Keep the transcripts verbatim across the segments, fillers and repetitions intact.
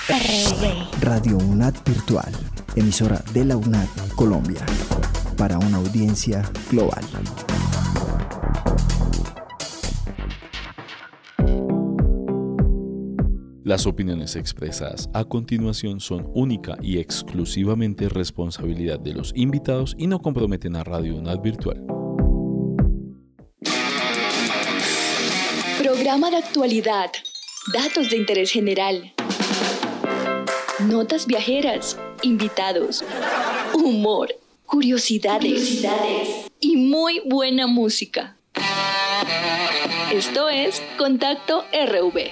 R V. Radio UNAD Virtual, emisora de la UNAD Colombia, para una audiencia global. Las opiniones expresadas a continuación son única y exclusivamente responsabilidad de los invitados y no comprometen a Radio UNAD Virtual. Programa de actualidad, datos de interés general, notas viajeras, invitados, humor, curiosidades, curiosidades y muy buena música. Esto es Contacto R V.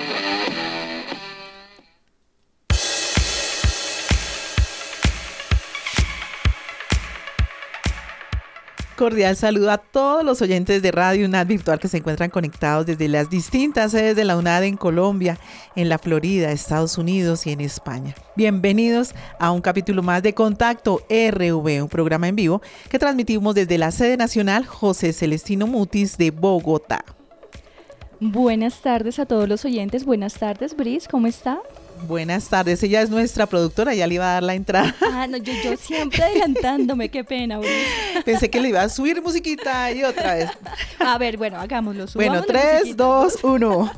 Cordial saludo a todos los oyentes de Radio UNAD Virtual que se encuentran conectados desde las distintas sedes de la UNAD en Colombia, en la Florida, Estados Unidos y en España. Bienvenidos a un capítulo más de Contacto R V, un programa en vivo que transmitimos desde la sede nacional José Celestino Mutis de Bogotá. Buenas tardes a todos los oyentes. Buenas tardes, Bris, ¿cómo está? Buenas tardes, ella es nuestra productora, ya le iba a dar la entrada. Ah, no, yo, yo siempre adelantándome, qué pena, Bris. Pensé que le iba a subir musiquita y otra vez. A ver, bueno, hagámoslo. Bueno, tres, dos, uno.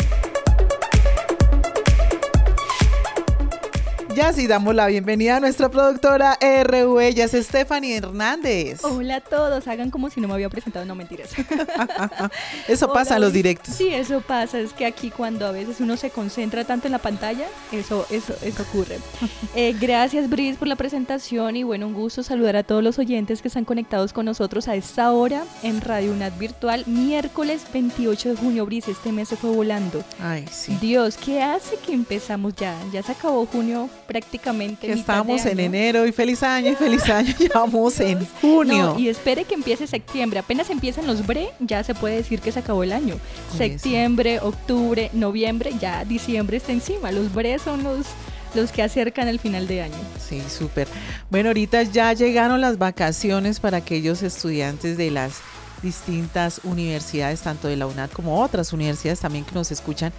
Ya sí damos la bienvenida a nuestra productora R V, ella es Stephanie Hernández. Hola a todos, hagan como si no me había presentado, no mentiras. Eso pasa en los directos. Sí, eso pasa, es que aquí cuando a veces uno se concentra tanto en la pantalla, eso, eso, eso ocurre. Eh, gracias, Bris, por la presentación y bueno, un gusto saludar a todos los oyentes que están conectados con nosotros a esta hora en Radio UNAD Virtual, miércoles veintiocho de junio, Bris, este mes se fue volando. Ay, sí. Dios, ¿qué hace que empezamos ya? Ya se acabó junio prácticamente. Que estamos en enero y feliz año y feliz año, ya vamos en junio. No, y espere que empiece septiembre, apenas empiezan los bre, ya se puede decir que se acabó el año. Oye, septiembre, sí. Octubre, noviembre, ya diciembre está encima, los bre son los... los que acercan el final de año. Sí, súper. Bueno, ahorita ya llegaron las vacaciones para aquellos estudiantes de las distintas universidades, tanto de la UNAD como otras universidades también que nos escuchan.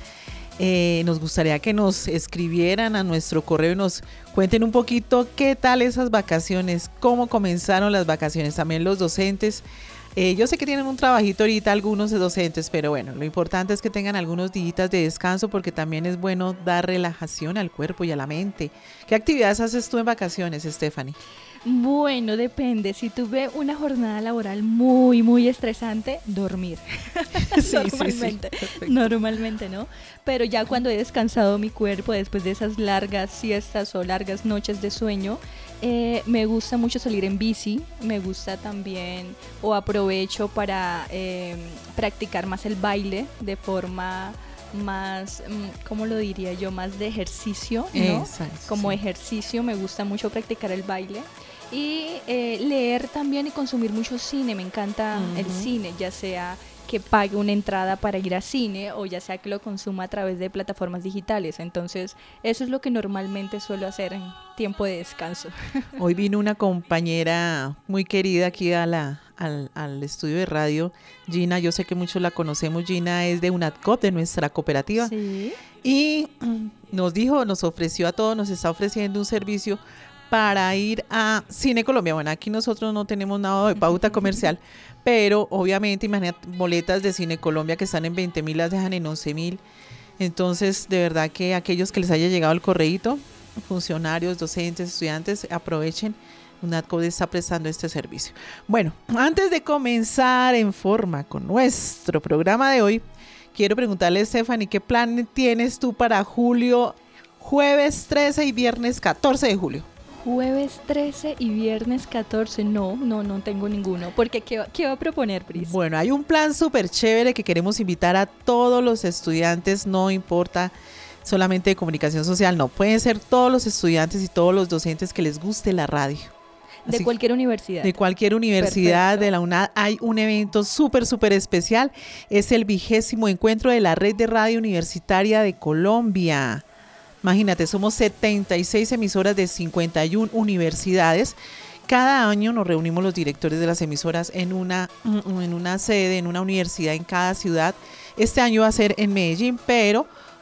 Eh, nos gustaría que nos escribieran a nuestro correo y nos cuenten un poquito qué tal esas vacaciones, cómo comenzaron las vacaciones, también los docentes. Eh, yo sé que tienen un trabajito ahorita algunos docentes, pero bueno, lo importante es que tengan algunos días de descanso porque también es bueno dar relajación al cuerpo y a la mente. ¿Qué actividades haces tú en vacaciones, Stephanie? Bueno, depende. Si tuve una jornada laboral muy, muy estresante, dormir. Sí, normalmente, sí, sí. Normalmente, ¿no? Pero ya cuando he descansado mi cuerpo después de esas largas siestas o largas noches de sueño, eh, me gusta mucho salir en bici. Me gusta también, o aprovecho para eh, practicar más el baile de forma más, ¿cómo lo diría yo? Más de ejercicio, ¿no? Exacto, Como sí. ejercicio me gusta mucho practicar el baile. Y eh, leer también y consumir mucho cine, me encanta uh-huh. el cine, ya sea que pague una entrada para ir a cine o ya sea que lo consuma a través de plataformas digitales. Entonces, eso es lo que normalmente suelo hacer en tiempo de descanso. Hoy vino una compañera muy querida aquí a la, al, al estudio de radio, Gina, yo sé que muchos la conocemos, Gina es de UNADCOP, de nuestra cooperativa, sí. Y nos dijo, nos ofreció a todos, nos está ofreciendo un servicio para ir a Cine Colombia. Bueno, aquí nosotros no tenemos nada de pauta comercial, pero obviamente imagínate boletas de Cine Colombia que están en veinte mil, las dejan en once mil. Entonces, de verdad que aquellos que les haya llegado el correíto, funcionarios, docentes, estudiantes, aprovechen. UNADCOP está prestando este servicio. Bueno, antes de comenzar en forma con nuestro programa de hoy, quiero preguntarle a Stephanie, ¿qué plan tienes tú para julio, jueves trece y viernes catorce de julio? Jueves trece y viernes catorce, no, no, no tengo ninguno. Porque, ¿qué, qué va a proponer, Pris? Bueno, hay un plan súper chévere que queremos invitar a todos los estudiantes, no importa solamente de comunicación social, no, pueden ser todos los estudiantes y todos los docentes que les guste la radio. De Así, cualquier universidad. De cualquier universidad. Perfecto. De la UNAD hay un evento súper, súper especial. Es el vigésimo encuentro de la Red de Radio Universitaria de Colombia. Imagínate, somos setenta y seis emisoras de cincuenta y una universidades. Cada año nos reunimos los directores de las emisoras en una, en una sede, en una universidad en cada ciudad. Este año va a ser en Medellín, pero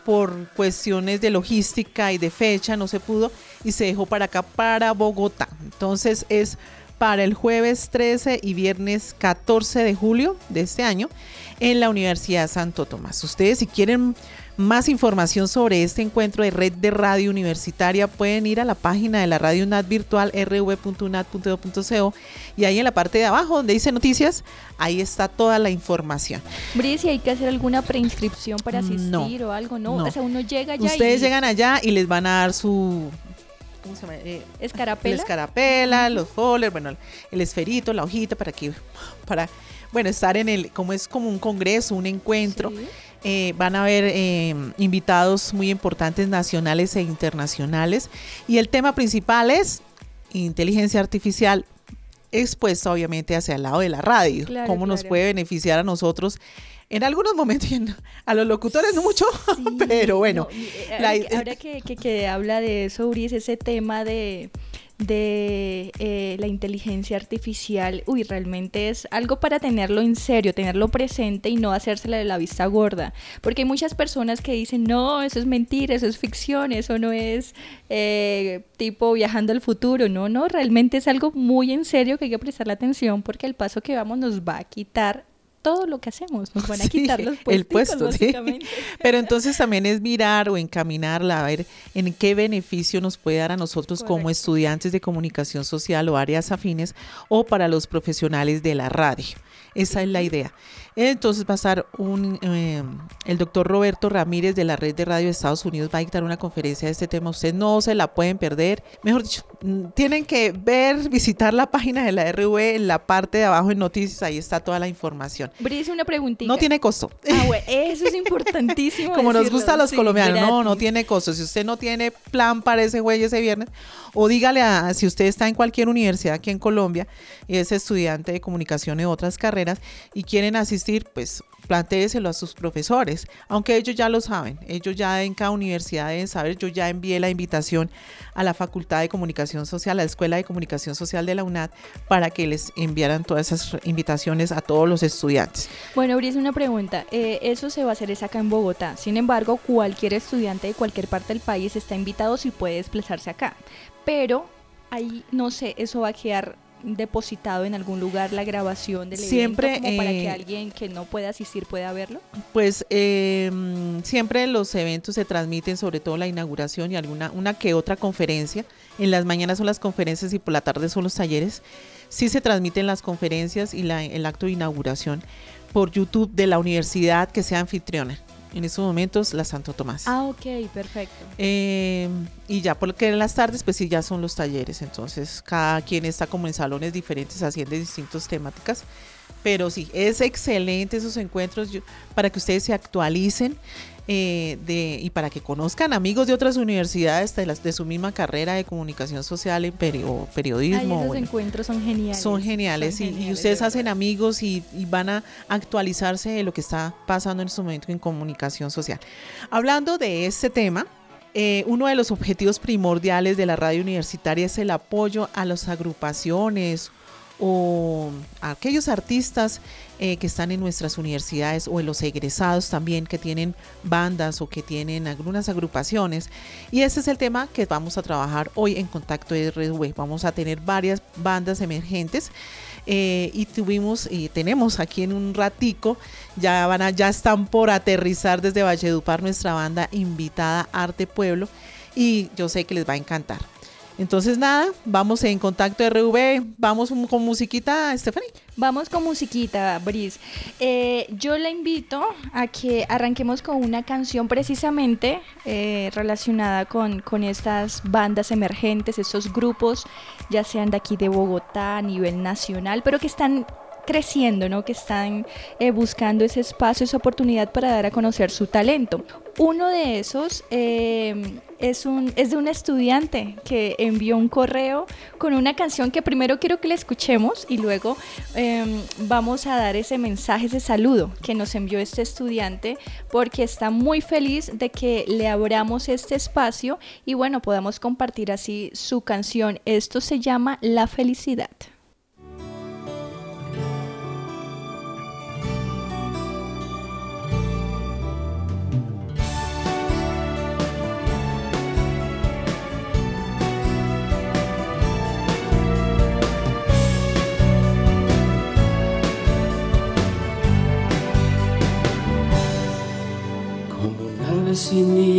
por cuestiones de logística y de fecha no se pudo y se dejó para acá, para Bogotá. Entonces es para el jueves trece y viernes catorce de julio de este año en la Universidad Santo Tomás. Ustedes, si quieren más información sobre este encuentro de Red de Radio Universitaria, pueden ir a la página de la Radio U N A T virtual r v punto u n a t punto e d u punto c o y ahí en la parte de abajo donde dice noticias, ahí está toda la información. Bri, si hay que hacer alguna preinscripción para asistir No, o algo, ¿no? no. O sea, uno llega allá Ustedes y... llegan allá y les van a dar su... ¿Cómo se llama? Eh, ¿Escarapela? La escarapela, los folders, bueno, el, el esferito, la hojita para que, para, bueno, estar en el, como es como un congreso, un encuentro. Sí. Eh, van a haber eh, invitados muy importantes nacionales e internacionales y el tema principal es inteligencia artificial expuesta obviamente hacia el lado de la radio, Claro, cómo nos claro. puede beneficiar a nosotros en algunos momentos, y en- a los locutores no mucho, Sí, pero bueno. no, y, eh, la- ahora que- ahora que, que, que habla de eso, Uri, es ese tema de, de eh, la inteligencia artificial, uy, realmente es algo para tenerlo en serio, tenerlo presente y no hacérsela de la vista gorda, porque hay muchas personas que dicen, no, eso es mentira, eso es ficción, eso no es eh, tipo viajando al futuro, no, no, realmente es algo muy en serio que hay que prestarle atención porque al paso que vamos nos va a quitar todo lo que hacemos, nos van a Sí, quitar los el puesticos, puesto, sí. básicamente. Pero entonces también es mirar o encaminarla a ver en qué beneficio nos puede dar a nosotros como Correcto. estudiantes de comunicación social o áreas afines o para los profesionales de la radio. Esa es la idea. Entonces va a estar un, eh, el doctor Roberto Ramírez de la Red de Radio de Estados Unidos, va a dictar una conferencia de este tema. Ustedes no se la pueden perder. Mejor dicho, mm, tienen que ver, visitar la página de la R V en la parte de abajo en noticias, ahí está toda la información. Brice, una preguntita. No tiene costo. Ah, bueno, eso es importantísimo. Como nos decirlo, gusta a los sí, colombianos, no, no gratis. tiene costo. Si usted no tiene plan para ese güey ese viernes, o dígale a, si usted está en cualquier universidad aquí en Colombia y es estudiante de comunicación y otras carreras y quieren asistir, pues plantéeselo a sus profesores, aunque ellos ya lo saben, ellos ya en cada universidad deben saber. Yo ya envié la invitación a la Facultad de Comunicación Social, a la Escuela de Comunicación Social de la U N A T, para que les enviaran todas esas invitaciones a todos los estudiantes. Bueno, Brice, una pregunta. Eh, eso se va a hacer es acá en Bogotá. Sin embargo, cualquier estudiante de cualquier parte del país está invitado si puede desplazarse acá. Pero ahí, no sé, eso va a quedar depositado en algún lugar la grabación del Siempre, evento como para eh, que alguien que no pueda asistir pueda verlo. Pues eh, siempre los eventos se transmiten, sobre todo la inauguración y alguna una que otra conferencia. En las mañanas son las conferencias y por la tarde son los talleres. Sí se transmiten las conferencias y la, el acto de inauguración por YouTube de la universidad que sea anfitriona. En estos momentos la Santo Tomás. Ah, ok, perfecto. Eh, y ya porque en las tardes pues sí ya son los talleres, entonces cada quien está como en salones diferentes haciendo distintas temáticas, pero sí, es excelente esos encuentros yo- para que ustedes se actualicen eh, de, y para que conozcan amigos de otras universidades de, las, de su misma carrera de comunicación social en peri- o periodismo. Ay, esos bueno. encuentros son geniales. Son geniales, Son y- y, geniales, ustedes de hacen verdad. amigos y, y van a actualizarse de lo que está pasando en este momento en comunicación social. Hablando de este tema, eh, uno de los objetivos primordiales de la radio universitaria es el apoyo a las agrupaciones o a aquellos artistas eh, que están en nuestras universidades o en los egresados también que tienen bandas o que tienen algunas agrupaciones, y ese es el tema que vamos a trabajar hoy en Contacto R W. Vamos a tener varias bandas emergentes eh, y tuvimos y tenemos aquí en un ratico, ya van a, ya están por aterrizar desde Valledupar nuestra banda invitada Arte Pueblo, y yo sé que les va a encantar. Entonces nada, vamos en Contacto R V, vamos con musiquita, Stephanie. Vamos con musiquita, Brice. Eh, yo la invito a que arranquemos con una canción precisamente eh, relacionada con, con estas bandas emergentes, estos grupos, ya sean de aquí de Bogotá a nivel nacional, pero que están creciendo, ¿no? Que están eh, buscando ese espacio, esa oportunidad para dar a conocer su talento. Uno de esos eh, es, un, es de un estudiante que envió un correo con una canción que primero quiero que la escuchemos y luego eh, vamos a dar ese mensaje, ese saludo que nos envió este estudiante, porque está muy feliz de que le abramos este espacio y bueno, podamos compartir así su canción. Esto se llama La Felicidad.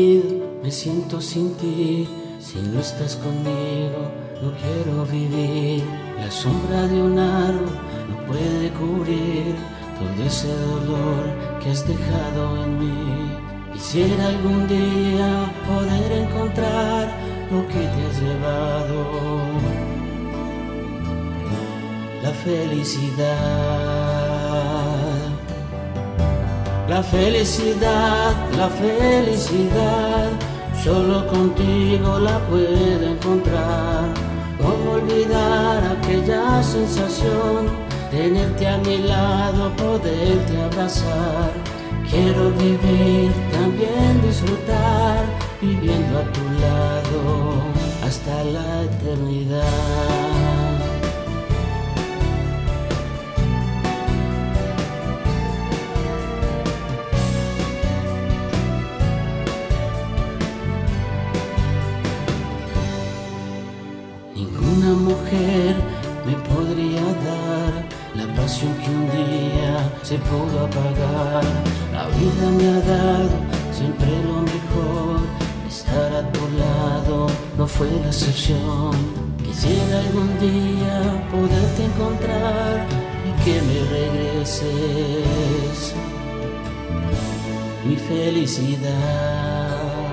dormido, me siento sin ti. Si no estás conmigo, no quiero vivir. La sombra de un árbol no puede cubrir todo ese dolor que has dejado en mí. Quisiera algún día poder encontrar lo que te has llevado. La felicidad, la felicidad, la felicidad, solo contigo la puedo encontrar. ¿Cómo olvidar aquella sensación? Tenerte a mi lado, poderte abrazar. Quiero vivir, también disfrutar, viviendo a tu lado hasta la eternidad. Ninguna mujer me podría dar la pasión que un día se pudo apagar. La vida me ha dado siempre lo mejor. Estar a tu lado no fue la excepción. Quisiera algún día poderte encontrar y que me regreses mi felicidad.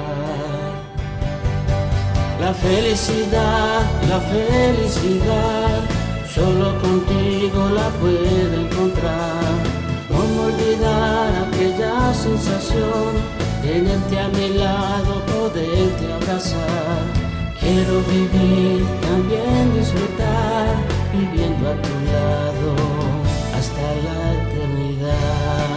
La felicidad, la felicidad, solo contigo la puedo encontrar. ¿Cómo olvidar aquella sensación? Tenerte a mi lado, poderte abrazar. Quiero vivir, también disfrutar, viviendo a tu lado hasta la eternidad.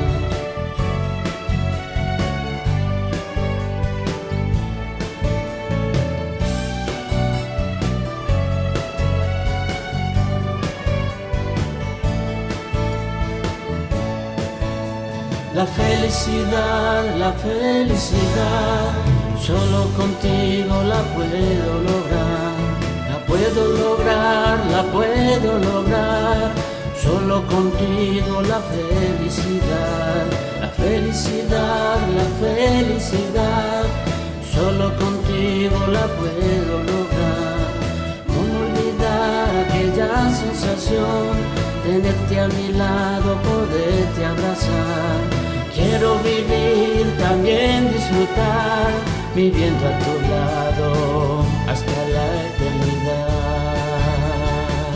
La felicidad, la felicidad, solo contigo la puedo lograr. La puedo lograr, la puedo lograr, solo contigo la felicidad. La felicidad, la felicidad, solo contigo la puedo lograr. ¿Cómo olvidar aquella sensación? Tenerte a mi lado, poderte abrazar. Quiero vivir, también disfrutar, viviendo a tu lado hasta la eternidad.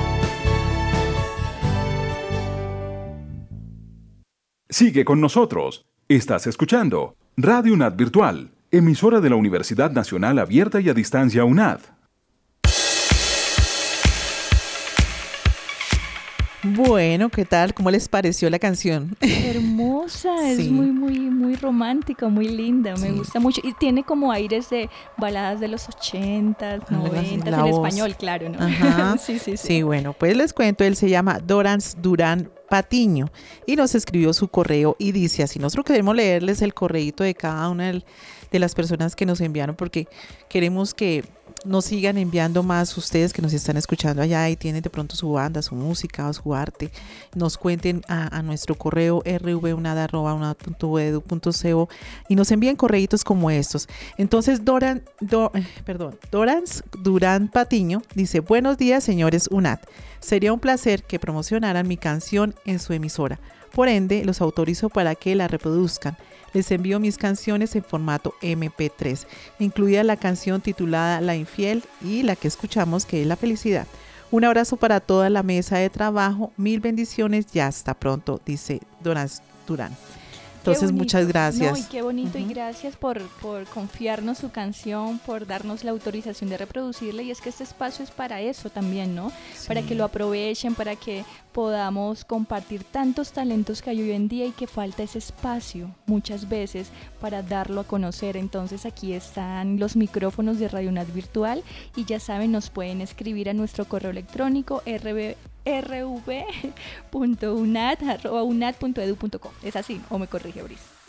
Sigue con nosotros. Estás escuchando Radio UNAD Virtual, emisora de la Universidad Nacional Abierta y a Distancia UNAD. Bueno, ¿qué tal? ¿Cómo les pareció la canción? Hermosa, es Sí. muy, muy, muy romántica, muy linda, me Sí. gusta mucho. Y tiene como aires de baladas de los ochentas, Algo así, noventas, la en voz. español, claro, ¿no? Ajá. sí, sí, sí. Sí, bueno, pues les cuento, él se llama Dorans Durán Patiño y nos escribió su correo y dice así. Nosotros queremos leerles el correíto de cada una del- de las personas que nos enviaron porque queremos que nos sigan enviando más ustedes que nos están escuchando allá y tienen de pronto su banda, su música o su arte. Nos cuenten a, a nuestro correo r v unad arroba unad punto e d u punto co y nos envíen correitos como estos. Entonces, Doran, Do- eh, perdón, Dorans Durán Patiño dice: buenos días, señores UNAD. Sería un placer que promocionaran mi canción en su emisora. Por ende, los autorizo para que la reproduzcan. Les envío mis canciones en formato eme pe tres, incluida la canción titulada La Infiel y la que escuchamos, que es La Felicidad. Un abrazo para toda la mesa de trabajo, mil bendiciones y hasta pronto, dice Dorans Durán. Entonces, Qué muchas bonito. gracias. No, y qué bonito, Ujú. y gracias por, por confiarnos su canción, por darnos la autorización de reproducirla. Y es que este espacio es para eso también, ¿no? Sí. Para que lo aprovechen, para que podamos compartir tantos talentos que hay hoy en día y que falta ese espacio muchas veces para darlo a conocer. Entonces aquí están los micrófonos de Radio UNAD Virtual y ya saben, nos pueden escribir a nuestro correo electrónico rv r v punto unad arroba unad punto e d u punto co. Es así, o me corrige, Brice.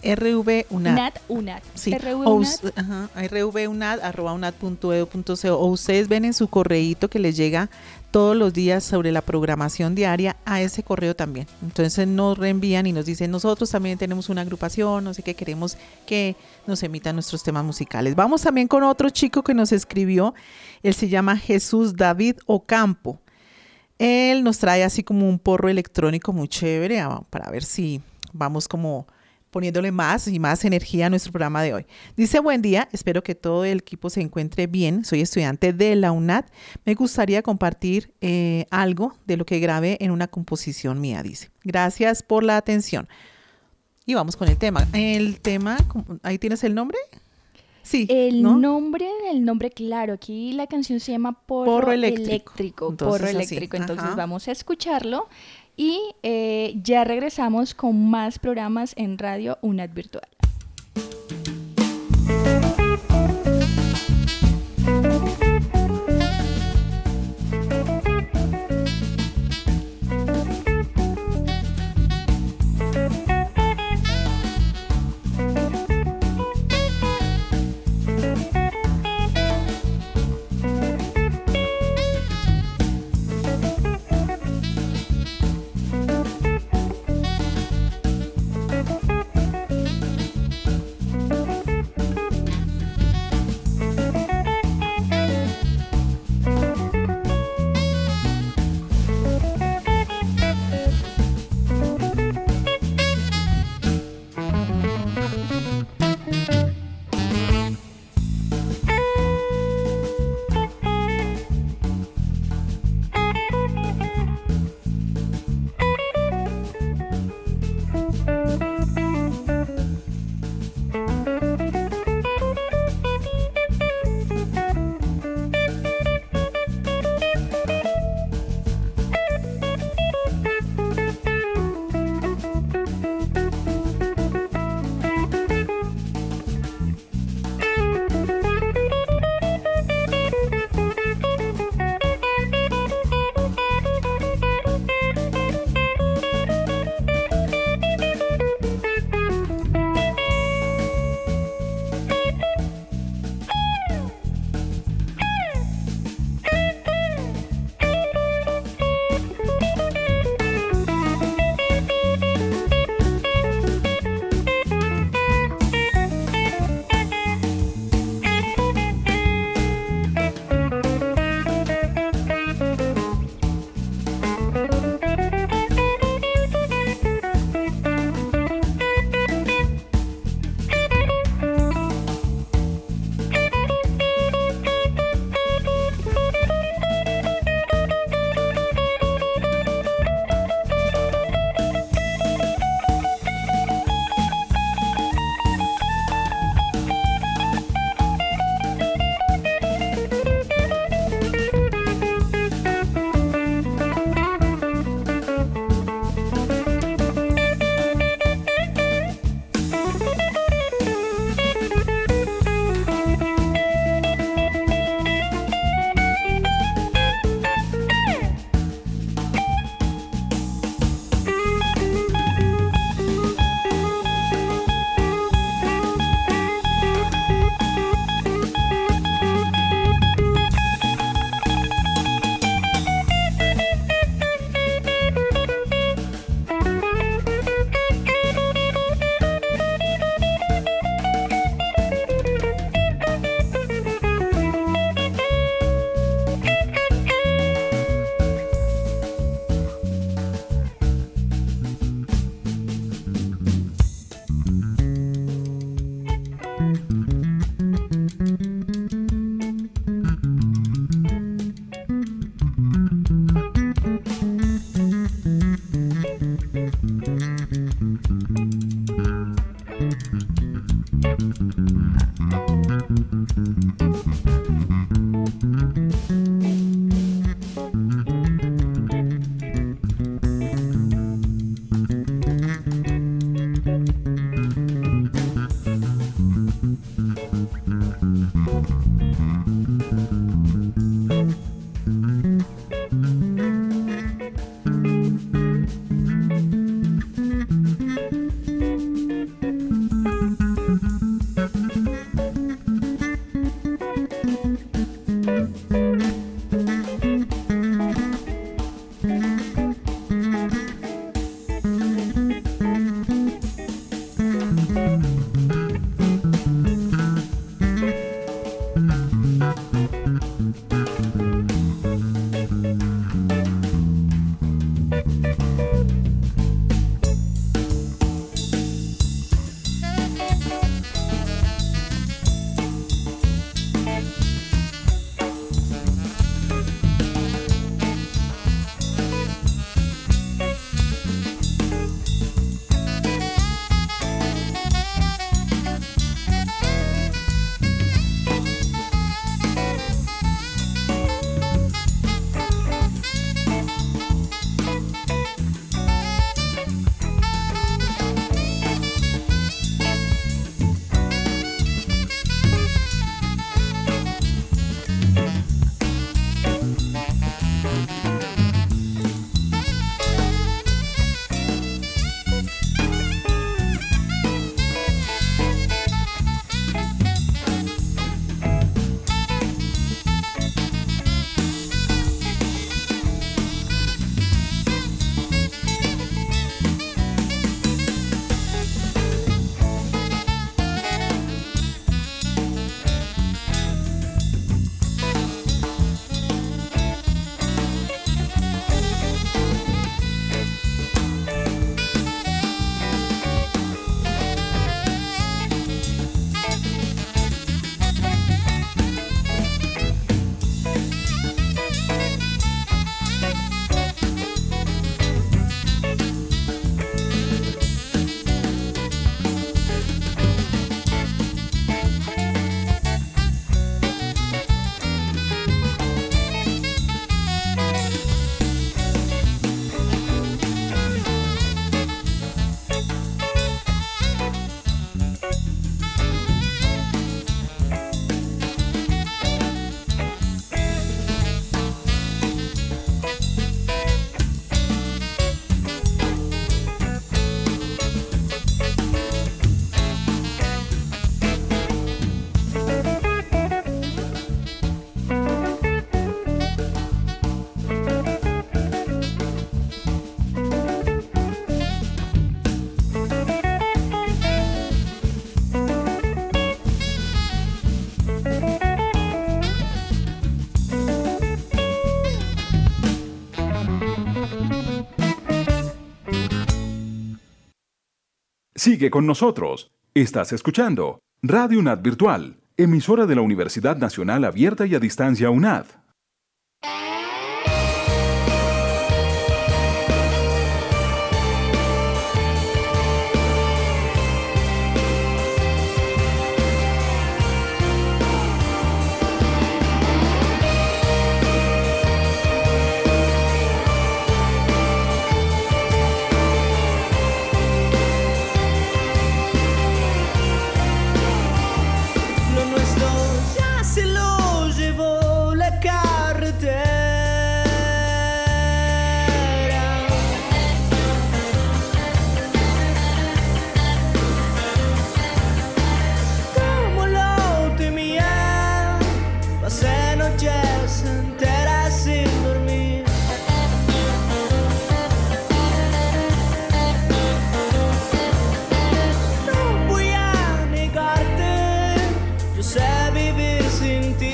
R V UNAD. UNAD, UNAD. Sí. R V O UNAD. us- ajá, R V UNAD, arroba unad punto edu punto co. O ustedes ven en su correíto que les llega todos los días sobre la programación diaria a ese correo también. Entonces nos reenvían y nos dicen, nosotros también tenemos una agrupación, no sé qué, queremos que nos emitan nuestros temas musicales. Vamos también con otro chico que nos escribió. Él se llama Jesús David Ocampo. Él nos trae así como un porro electrónico muy chévere ah, para ver si vamos como poniéndole más y más energía a nuestro programa de hoy. Dice, buen día, espero que todo el equipo se encuentre bien. Soy estudiante de la UNAD. Me gustaría compartir eh, algo de lo que grabé en una composición mía, dice. Gracias por la atención. Y vamos con el tema. El tema, ¿ahí tienes el nombre? Sí. El ¿no? nombre del nombre, claro, aquí la canción se llama Porro, Porro Eléctrico. Eléctrico. Entonces, Porro así, Eléctrico. Entonces ajá. vamos a escucharlo y eh, ya regresamos con más programas en Radio UNAD Virtual. Sigue con nosotros. Estás escuchando Radio UNAD Virtual, emisora de la Universidad Nacional Abierta y a Distancia UNAD. Sin ti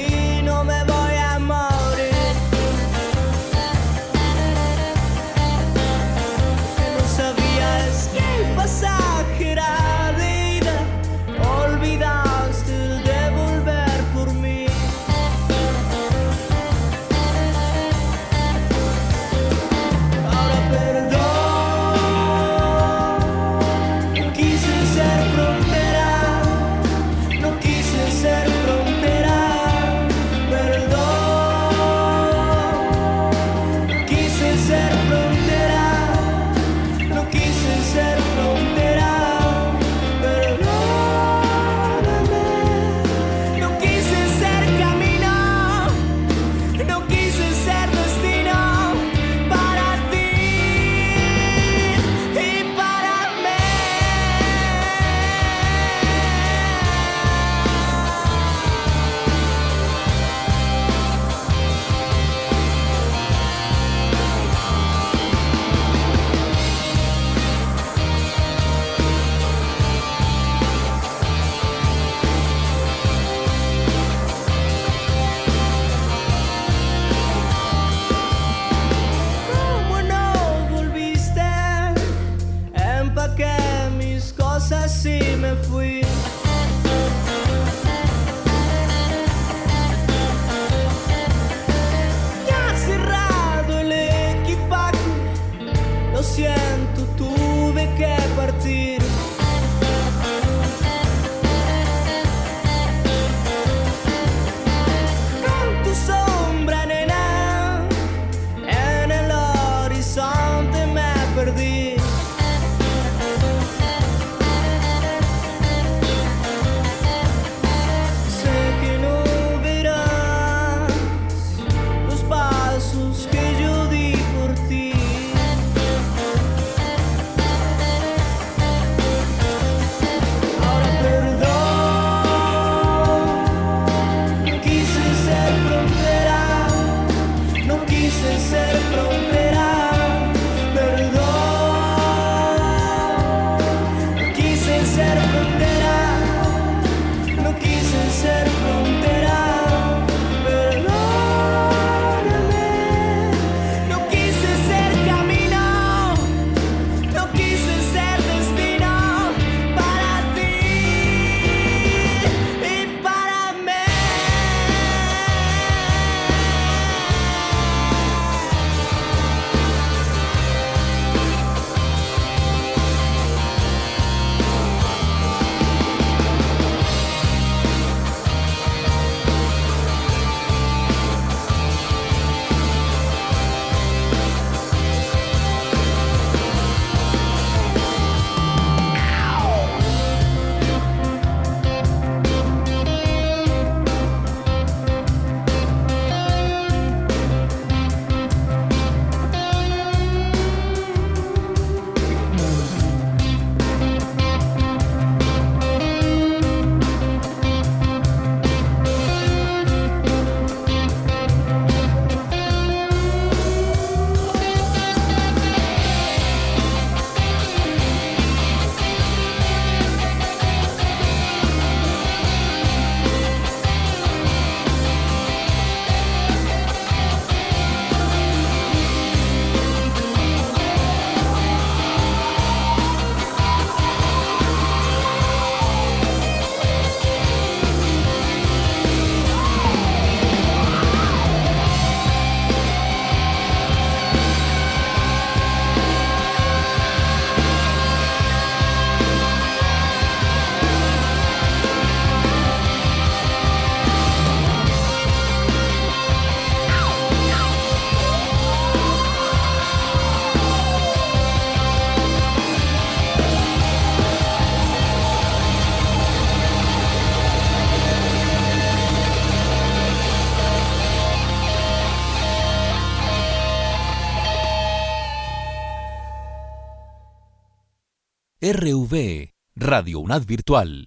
R V, Radio UNAD Virtual.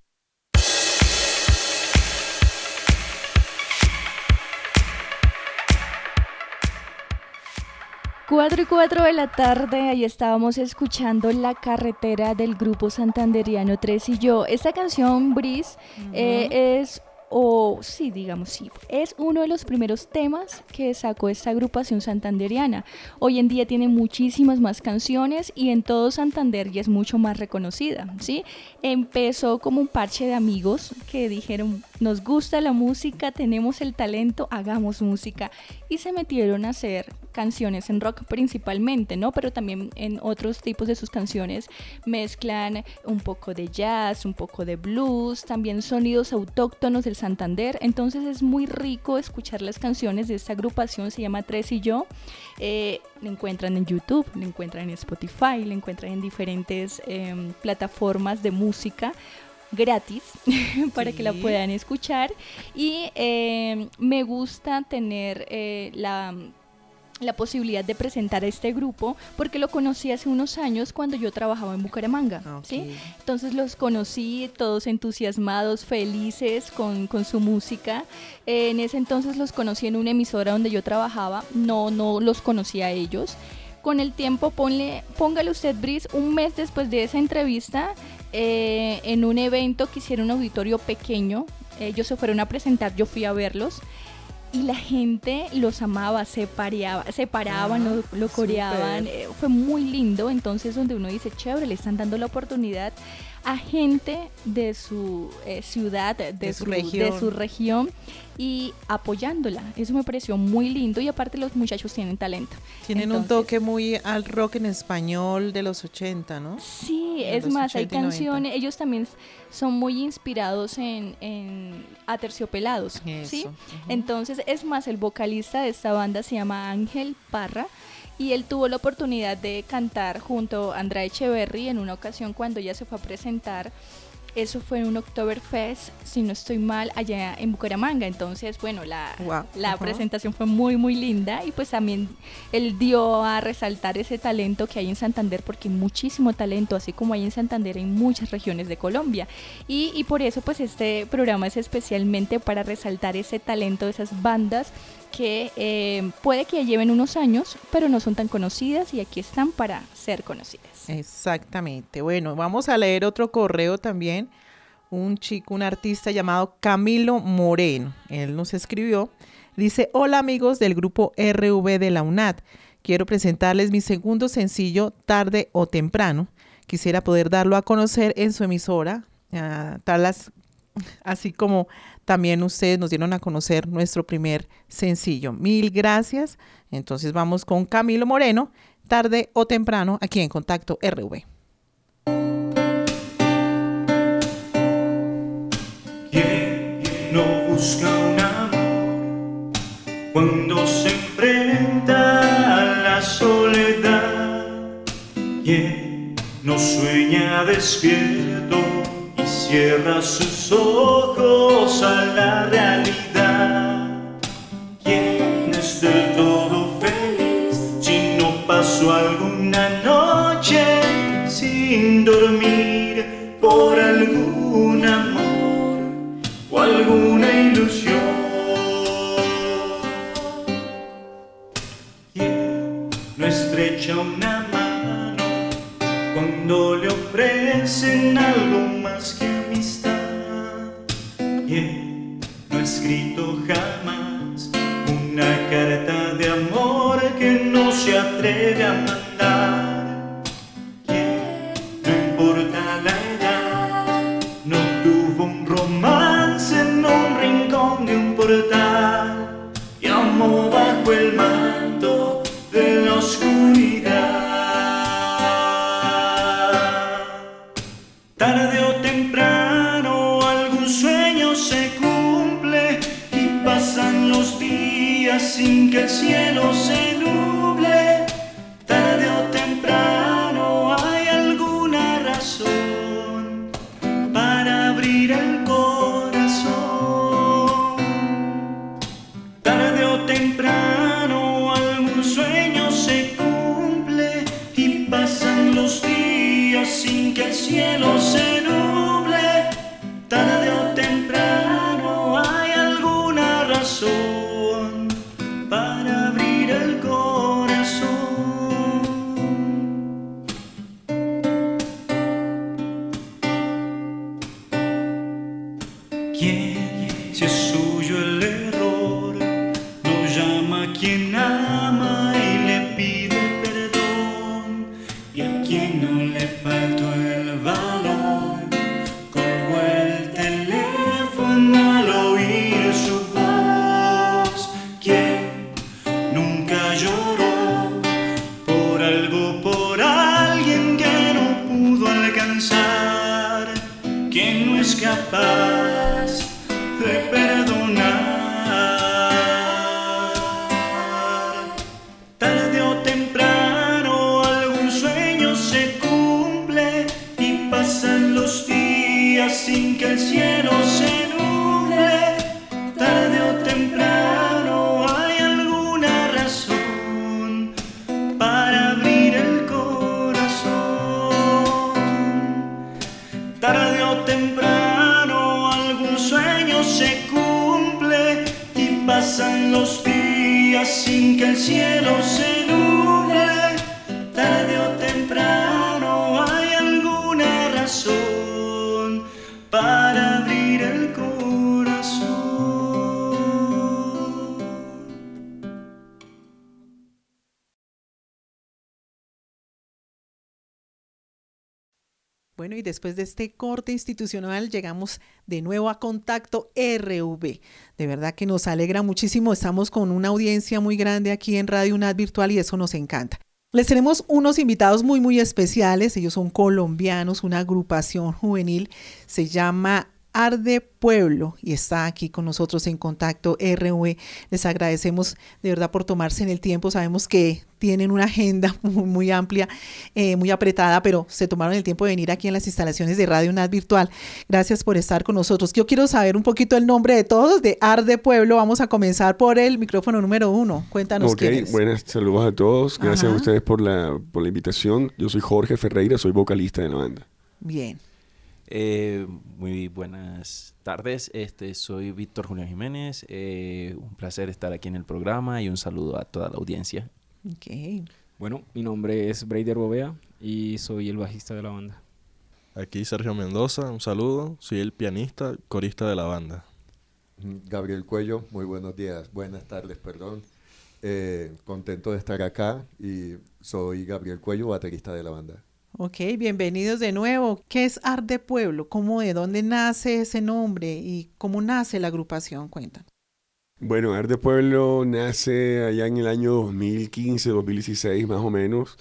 Cuatro y cuatro de la tarde, ahí estábamos escuchando La Carretera del grupo santanderiano Tres y Yo. Esta canción, Brice, uh-huh. eh, es... o sí, digamos sí, es uno de los primeros temas que sacó esta agrupación santanderiana. Hoy en día tiene muchísimas más canciones y en todo Santander ya es mucho más reconocida, ¿sí? Empezó como un parche de amigos que dijeron, nos gusta la música, tenemos el talento, hagamos música, y se metieron a hacer canciones en rock principalmente, ¿no? Pero también en otros tipos de sus canciones mezclan un poco de jazz, un poco de blues, también sonidos autóctonos del Santander. Entonces es muy rico escuchar las canciones de esta agrupación, se llama Tres y Yo. Eh, la encuentran en YouTube, la encuentran en Spotify, la encuentran en diferentes eh, plataformas de música gratis para sí. que la puedan escuchar. Y eh, me gusta tener eh, la... la posibilidad de presentar a este grupo porque lo conocí hace unos años cuando yo trabajaba en Bucaramanga, okay. ¿sí? Entonces los conocí todos entusiasmados, felices con, con su música. Eh, en ese entonces los conocí en una emisora donde yo trabajaba, no, no los conocía a ellos. Con el tiempo, ponle, póngale usted, Brice, un mes después de esa entrevista, eh, en un evento que hicieron un auditorio pequeño, ellos se fueron a presentar, yo fui a verlos. Y la gente los amaba, se, pareaba, se paraban, ah, lo, lo coreaban, eh, fue muy lindo. Entonces donde uno dice, chévere, le están dando la oportunidad a gente de su eh, ciudad, de, de, su, su región. de su región y apoyándola. Eso me pareció muy lindo y aparte los muchachos tienen talento. Tienen Entonces, un toque muy al rock en español de los ochenta, ¿no? Sí, de es más, hay canciones, ellos también son muy inspirados en, en Aterciopelados, Eso. ¿sí? Uh-huh. Entonces, es más, el vocalista de esta banda se llama Ángel Parra y él tuvo la oportunidad de cantar junto a Andrea Echeverry en una ocasión cuando ella se fue a presentar. Eso fue en un Oktoberfest, si no estoy mal, allá en Bucaramanga. Entonces, bueno, la, wow. la uh-huh. presentación fue muy, muy linda. Y pues también él dio a resaltar ese talento que hay en Santander, porque hay muchísimo talento, así como hay en Santander en muchas regiones de Colombia. Y, y por eso, pues, este programa es especialmente para resaltar ese talento de esas bandas que eh, puede que lleven unos años, pero no son tan conocidas y aquí están para ser conocidas. Exactamente. Bueno, vamos a leer otro correo también. Un chico, un artista llamado Camilo Moreno. Él nos escribió. Dice, hola amigos del grupo R V de la UNAD. Quiero presentarles mi segundo sencillo, Tarde o Temprano. Quisiera poder darlo a conocer en su emisora, uh, talas, así como también ustedes nos dieron a conocer nuestro primer sencillo. Mil gracias. Entonces vamos con Camilo Moreno, Tarde o Temprano, aquí en Contacto R V. ¿Quién no busca un amor cuando se enfrenta a la soledad? ¿Quién no sueña despierto y cierra sus ojos a la realidad? ¿Quién es del todo feliz si no pasó alguna noche sin dormir por algún amor o alguna ilusión? ¿Quién no estrecha una mano cuando le ofrecen algo más que amistad? ¿Quién no ha escrito jamás una carta de amor que no se atreve a mandar? ¿Quién, no importa la edad, no tuvo un romance en un rincón de un portal y amó bajo el manto de la oscuridad? Tarde o temprano algún sueño se cumple y pasan los días sin que el cielo se nuble. Tarde o temprano hay alguna razón para abrir el corazón. Tarde o temprano algún sueño se cumple y pasan los días sin que el cielo pasan los días sin que el cielo se nuble. Tarde o temprano hay alguna razón para abrir el corazón. Bueno, y después de este corte institucional llegamos de nuevo a Contacto R V. De verdad que nos alegra muchísimo. Estamos con una audiencia muy grande aquí en Radio UNAD Virtual y eso nos encanta. Les tenemos unos invitados muy, muy especiales. Ellos son colombianos, una agrupación juvenil. Se llama Arde Pueblo y está aquí con nosotros en Contacto R V. Les agradecemos de verdad por tomarse en el tiempo. Sabemos que tienen una agenda muy, muy amplia, eh, muy apretada, pero se tomaron el tiempo de venir aquí en las instalaciones de Radio UNAD Virtual. Gracias por estar con nosotros. Yo quiero saber un poquito el nombre de todos, de Arde Pueblo. Vamos a comenzar por el micrófono número uno. Cuéntanos okay, quién es. Buenas, saludos a todos. Gracias Ajá. a ustedes por la, por la invitación. Yo soy Jorge Ferreira, soy vocalista de la banda. Bien. Eh, muy buenas tardes, este, soy Víctor Julián Jiménez, eh, un placer estar aquí en el programa y un saludo a toda la audiencia. Okay. Bueno, mi nombre es Braider Bovea y soy el bajista de la banda. Aquí Sergio Mendoza, un saludo, soy el pianista, corista de la banda. Gabriel Cuello, muy buenos días, buenas tardes, perdón. Eh, contento de estar acá y soy Gabriel Cuello, baterista de la banda. Ok, bienvenidos de nuevo. ¿Qué es Arde Pueblo? ¿Cómo, de dónde nace ese nombre y cómo nace la agrupación? Cuéntanos. Bueno, Arde Pueblo nace allá en el año dos mil quince, dos mil dieciséis más o menos,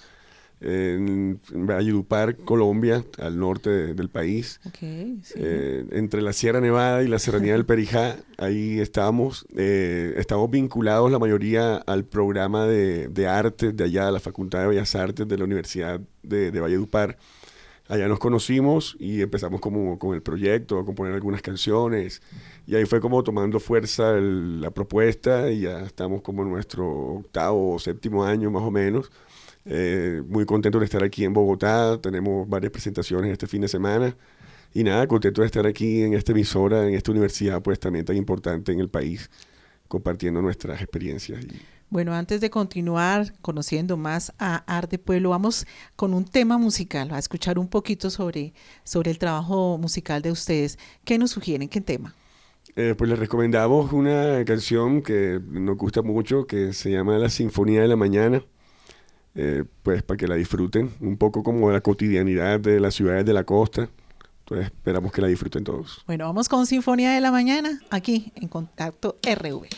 en Valledupar, Colombia, al norte de, del país. Okay, sí. eh, entre la Sierra Nevada y la Serranía del Perijá, ahí estamos, eh, estamos vinculados la mayoría al programa de, de artes de allá, la Facultad de Bellas Artes de la Universidad de, de Valledupar. Allá nos conocimos y empezamos como con el proyecto, a componer algunas canciones, y ahí fue como tomando fuerza el, la propuesta, y ya estamos como en nuestro octavo o séptimo año más o menos. Eh, muy contento de estar aquí en Bogotá, tenemos varias presentaciones este fin de semana, y nada, contento de estar aquí en esta emisora, en esta universidad pues también tan importante en el país, compartiendo nuestras experiencias. Y, Bueno, antes de continuar conociendo más a Arde Pueblo, vamos con un tema musical, a escuchar un poquito sobre, sobre el trabajo musical de ustedes. ¿Qué nos sugieren? ¿Qué tema? Eh, pues les recomendamos una canción que nos gusta mucho, que se llama La Sinfonía de la Mañana, eh, pues para que la disfruten, un poco como la cotidianidad de las ciudades de la costa. Entonces esperamos que la disfruten todos. Bueno, vamos con Sinfonía de la Mañana, aquí en Contacto R V.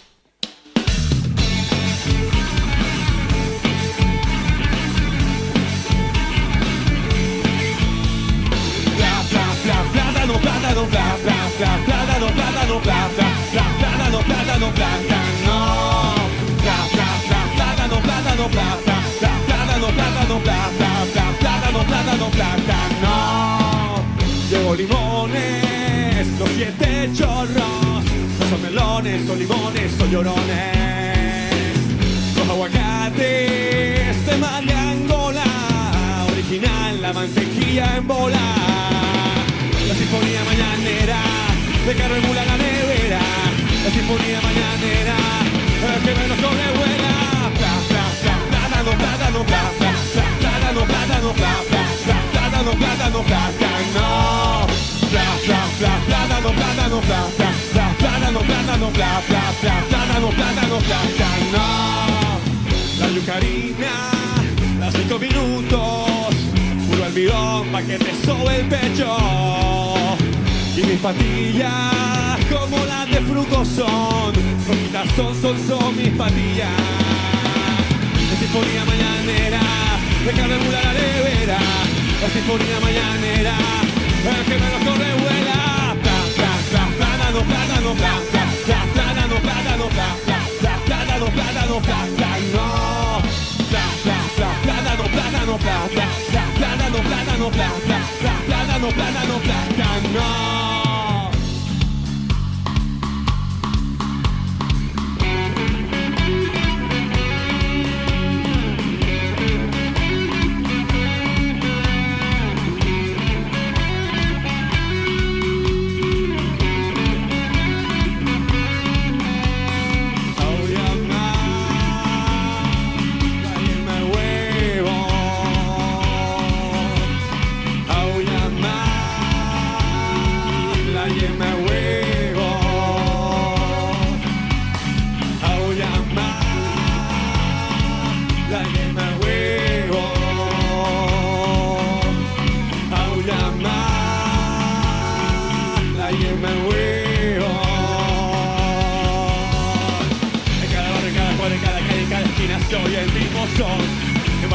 Plátano, plátano, plátano, plátano, plátano, plátano, plátano, plátano, plátano, plátano, plátano, plátano, plátano, plátano, plátano, plátano. Llevo limones, los siete chorros, no son melones, son limones, son llorones. Los aguacates de mar de Angola, original la mantequilla en bola. La sinfonía mañanera, de carro y mula la nevera. La sinfonía mañanera, el que menos sobrevuela. Pla, pla, pla, plátano, plátano, pla, pla, pla, plátano, plátano, pla, pla, pla, plátano, plátano, plátano. Pla, pla, pla, plátano, plátano, pla, pla, pla, plátano, plátano, pla, pla, pla, plátano, plátano, plátano. La yucarina, las cinco minutos, puro almidón pa' que te sobe el pecho. Y mis patillas, como las de frutos son, rojitas son, son, son mis patillas. La sinfonía mañanera, de carne mula la nevera. La sinfonía mañanera, el que menos corre vuela. Pla, pla, pla, plátano, plátano, pla, pla, pla, plátano, plátano, pla, pla, pla, plátano, plátano, plátano. Pla, pla, pla, plátano, plátano, pla, pla, pla, plátano, plátano, pla, pla, pla, plátano, plátano, plátano.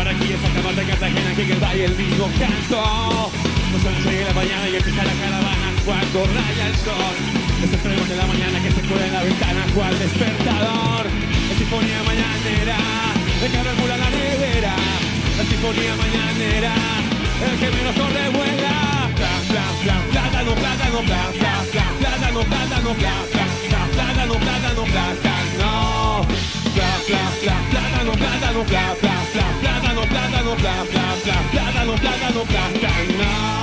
Barranquilla, Santa Marta, Cartagena, que en el valle el mismo canto. No son las seis de la mañana y empieza la caravana cuando raya el sol. Es el tregón de la mañana que se cuela en la ventana cual despertador. La sinfonía mañanera, el que regula la nevera. La sinfonía mañanera, el que menos corre vuela. Bla, bla, bla, plátano, plátano, bla, bla, bla, plátano, plátano, bla, bla, bla, plátano, plátano, plátano. Bla, bla, bla, plátano, plátano, bla, bla, bla, plátano, plátano, bla, bla, bla, plátano, plátano, plátano.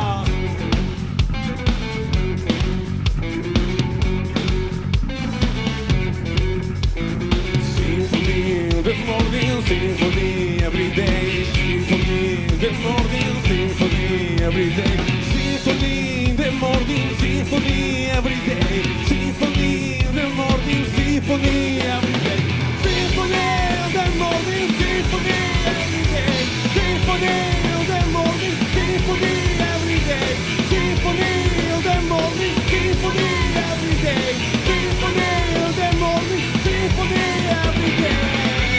The morning symphony every day. Symphony, the morning symphony every day. Symphony, the morning symphony every day. Symphony, the morning symphony every day. Symphony, the morning symphony every day. Symphony, the morning symphony every day. Symphony, the morning symphony every day. Symphony, the morning symphony every day.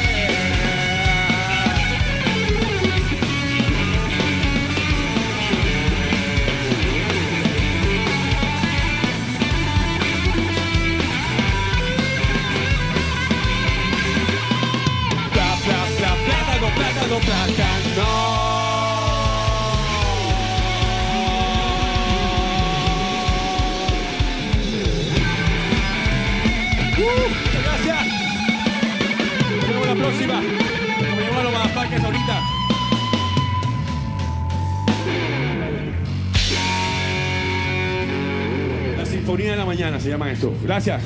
Plátano, plátano. Uh, muchas gracias. Nos vemos la próxima. Nos vemos a los motherfuckers ahorita. La Sinfonía de la Mañana se llama esto. Gracias.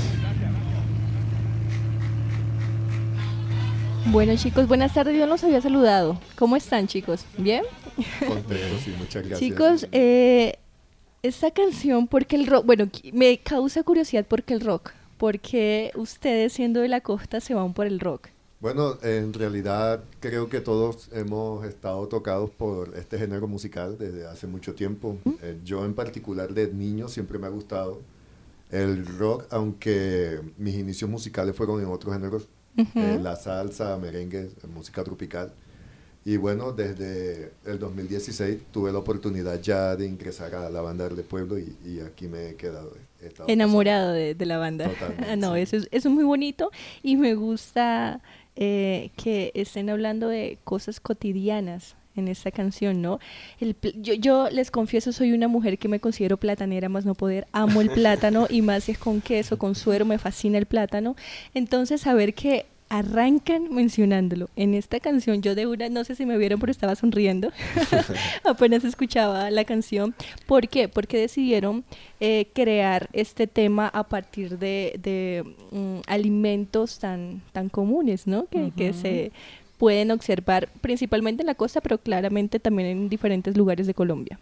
Bueno, chicos, buenas tardes. Yo no los había saludado. ¿Cómo están, chicos? ¿Bien? Contento, sí, muchas gracias. Chicos, eh, esta canción, ¿por qué el rock? Bueno, me causa curiosidad por qué el rock. ¿Por qué ustedes, siendo de la costa, se van por el rock? Bueno, en realidad creo que todos hemos estado tocados por este género musical desde hace mucho tiempo. ¿Mm? Eh, yo en particular de niño siempre me ha gustado el rock, aunque mis inicios musicales fueron en otros géneros. Uh-huh. eh, la salsa, merengue, música tropical. Y bueno, desde el dos mil dieciséis tuve la oportunidad ya de ingresar a la banda de Pueblo y, y aquí me he quedado. He enamorado de, de la banda. Totalmente, no, sí. eso, es, eso es muy bonito y me gusta eh, que estén hablando de cosas cotidianas en esta canción, ¿no? El, yo, yo les confieso, soy una mujer que me considero platanera más no poder, amo el plátano y más si es con queso, con suero, me fascina el plátano. Entonces, saber que arrancan mencionándolo en esta canción, yo de una, no sé si me vieron, pero estaba sonriendo apenas escuchaba la canción. ¿Por qué? Porque decidieron eh, crear este tema a partir de, de um, alimentos tan, tan comunes, ¿no? Que, uh-huh. que se pueden observar principalmente en la costa, pero claramente también en diferentes lugares de Colombia.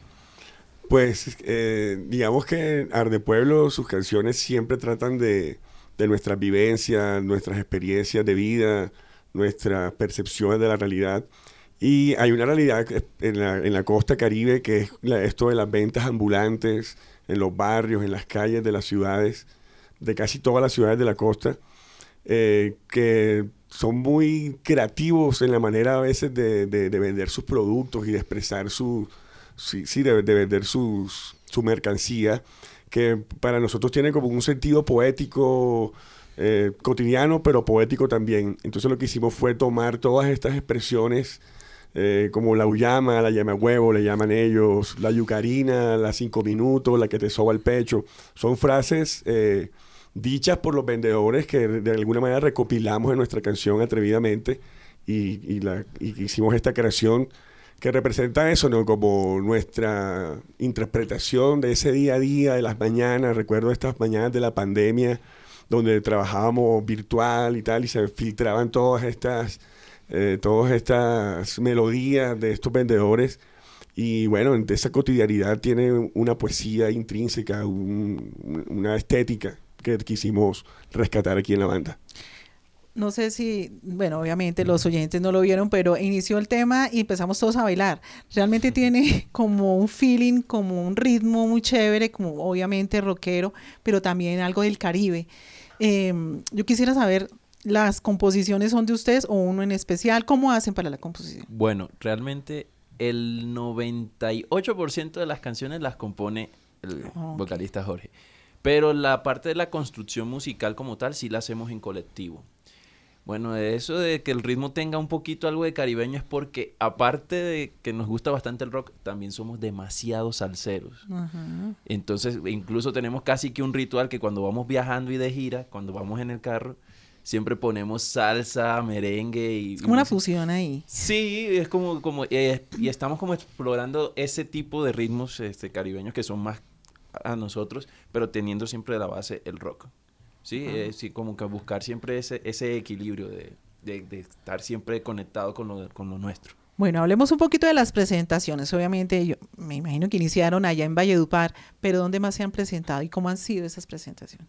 Pues eh, digamos que Arde Pueblo, sus canciones siempre tratan de, de nuestras vivencias, nuestras experiencias de vida, nuestras percepciones de la realidad. Y hay una realidad en la, en la costa caribe que es la, esto de las ventas ambulantes en los barrios, en las calles de las ciudades, de casi todas las ciudades de la costa, eh, que son muy creativos en la manera a veces de, de, de vender sus productos y de expresar su, sí, sí, de, de vender sus, su mercancía, que para nosotros tiene como un sentido poético, eh, cotidiano, pero poético también. Entonces lo que hicimos fue tomar todas estas expresiones, eh, como la uyama, la llama huevo, le llaman ellos, la yucarina, la cinco minutos, la que te soba el pecho. Son frases eh, dichas por los vendedores que de alguna manera recopilamos en nuestra canción Atrevidamente y, y, la, y hicimos esta creación que representa eso, ¿no? Como nuestra interpretación de ese día a día, de las mañanas. Recuerdo estas mañanas de la pandemia donde trabajábamos virtual y tal y se filtraban todas estas, eh, todas estas melodías de estos vendedores. Y bueno, de esa cotidianidad tiene una poesía intrínseca, un, una estética que quisimos rescatar aquí en la banda. No sé si, bueno, obviamente los oyentes no lo vieron, pero inició el tema y empezamos todos a bailar. Realmente tiene como un feeling, como un ritmo muy chévere, como obviamente rockero, pero también algo del Caribe. Eh, yo quisiera saber, ¿las composiciones son de ustedes o uno en especial? ¿Cómo hacen para la composición? Bueno, realmente el noventa y ocho por ciento de las canciones las compone el Okay. vocalista Jorge. Pero la parte de la construcción musical como tal sí la hacemos en colectivo. Bueno, de eso de que el ritmo tenga un poquito algo de caribeño es porque aparte de que nos gusta bastante el rock, también somos demasiado salseros. Ajá. Entonces, incluso tenemos casi que un ritual que cuando vamos viajando y de gira, cuando vamos en el carro, siempre ponemos salsa, merengue y... Es como una fusión ahí. Sí, es como... como eh, y estamos como explorando ese tipo de ritmos este, caribeños que son más a nosotros, pero teniendo siempre de la base el rock. Sí, Ah. eh, sí, como que buscar siempre ese, ese equilibrio de, de, de estar siempre conectado con lo, con lo nuestro. Bueno, hablemos un poquito de las presentaciones. Obviamente, yo me imagino que iniciaron allá en Valledupar, pero ¿dónde más se han presentado y cómo han sido esas presentaciones?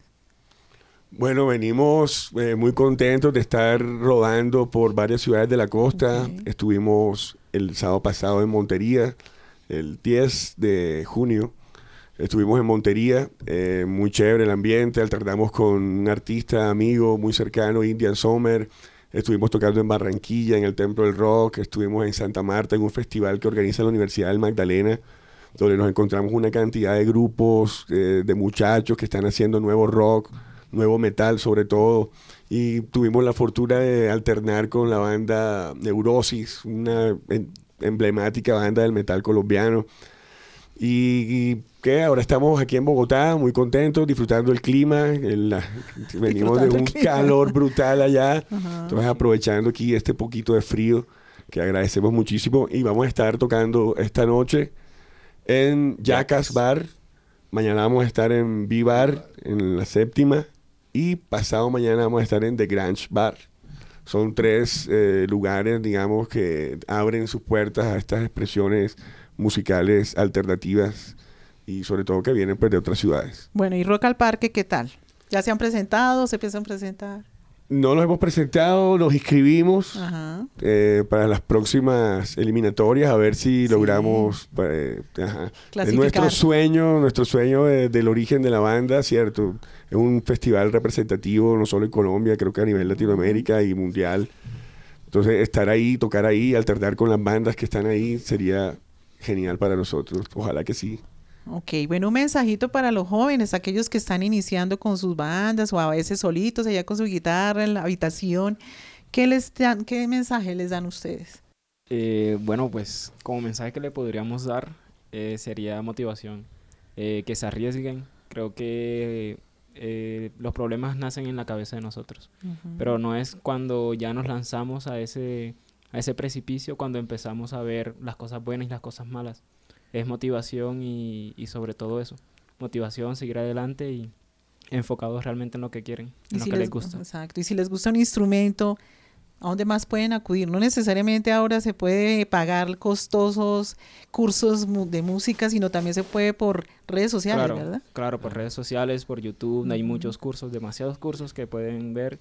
Bueno, venimos eh, muy contentos de estar rodando por varias ciudades de la costa. Okay. Estuvimos el sábado pasado en Montería, el diez de junio. Estuvimos en Montería, eh, muy chévere el ambiente, alternamos con un artista amigo muy cercano, Indian Summer. Estuvimos tocando en Barranquilla, en el Templo del Rock. Estuvimos en Santa Marta, en un festival que organiza la Universidad del Magdalena, donde nos encontramos una cantidad de grupos, eh, de muchachos que están haciendo nuevo rock, nuevo metal sobre todo. Y tuvimos la fortuna de alternar con la banda Neurosis, una en, emblemática banda del metal colombiano. Y, y que ahora estamos aquí en Bogotá, muy contentos, disfrutando el clima. El, la, venimos de un calor brutal allá. Ajá. Entonces, aprovechando aquí este poquito de frío, que agradecemos muchísimo. Y vamos a estar tocando esta noche en Jackass Bar. Mañana vamos a estar en V-Bar, en la séptima. Y pasado mañana vamos a estar en The Grange Bar. Son tres eh, lugares, digamos, que abren sus puertas a estas expresiones musicales alternativas y sobre todo que vienen pues de otras ciudades. Bueno, ¿y Rock al Parque qué tal? ¿Ya se han presentado? ¿Se piensan presentar? No nos hemos presentado, nos inscribimos Ajá. eh, para las próximas eliminatorias a ver si sí. logramos eh, ajá. Es nuestro sueño, nuestro sueño de, del origen de la banda, ¿cierto? Es un festival representativo no solo en Colombia, creo que a nivel Latinoamérica y mundial. Entonces estar ahí, tocar ahí, alternar con las bandas que están ahí sería genial para nosotros. Ojalá que sí. Ok, bueno, un mensajito para los jóvenes, aquellos que están iniciando con sus bandas o a veces solitos allá con su guitarra en la habitación. ¿Qué les dan, qué mensaje les dan ustedes? Eh, bueno, pues como mensaje que le podríamos dar eh, sería motivación, eh, que se arriesguen. Creo que eh, los problemas nacen en la cabeza de nosotros, uh-huh. pero no es cuando ya nos lanzamos a ese, a ese precipicio cuando empezamos a ver las cosas buenas y las cosas malas. Es motivación y, y sobre todo eso, motivación, seguir adelante y enfocados realmente en lo que quieren, en lo si que les, les gusta. Exacto, y si les gusta un instrumento, ¿a dónde más pueden acudir? No necesariamente ahora se puede pagar costosos cursos de música, sino también se puede por redes sociales, claro, ¿verdad? Claro, por redes sociales, por YouTube, uh-huh. hay muchos cursos, demasiados cursos que pueden ver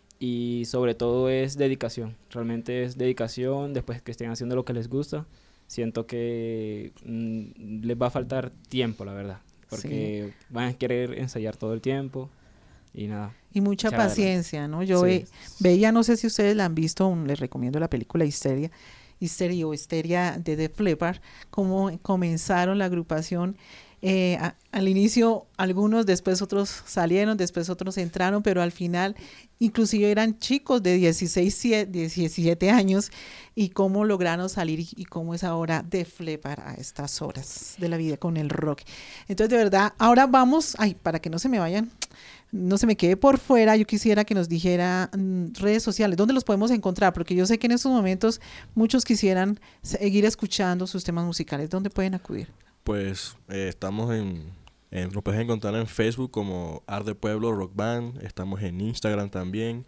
y sobre todo es dedicación, realmente es dedicación después que estén haciendo lo que les gusta. Siento que mmm, les va a faltar tiempo, la verdad, porque sí. van a querer ensayar todo el tiempo y nada. Y mucha paciencia, ¿no? Yo sí. ve, veía, no sé si ustedes la han visto, un, les recomiendo la película Histeria, Histeria o Histeria de Def Leppard, cómo comenzaron la agrupación. Eh, a, al inicio algunos, después otros salieron, después otros entraron, pero al final inclusive eran chicos de dieciséis, diecisiete años y cómo lograron salir y, y cómo es ahora Def Leppard a estas horas de la vida con el rock. Entonces de verdad, ahora vamos, ay, para que no se me vayan, no se me quede por fuera, yo quisiera que nos dijera mm, redes sociales, ¿dónde los podemos encontrar? Porque yo sé que en estos momentos muchos quisieran seguir escuchando sus temas musicales, ¿dónde pueden acudir? Pues eh, estamos en, en, nos puedes encontrar en Facebook como Art de Pueblo Rock Band, estamos en Instagram también,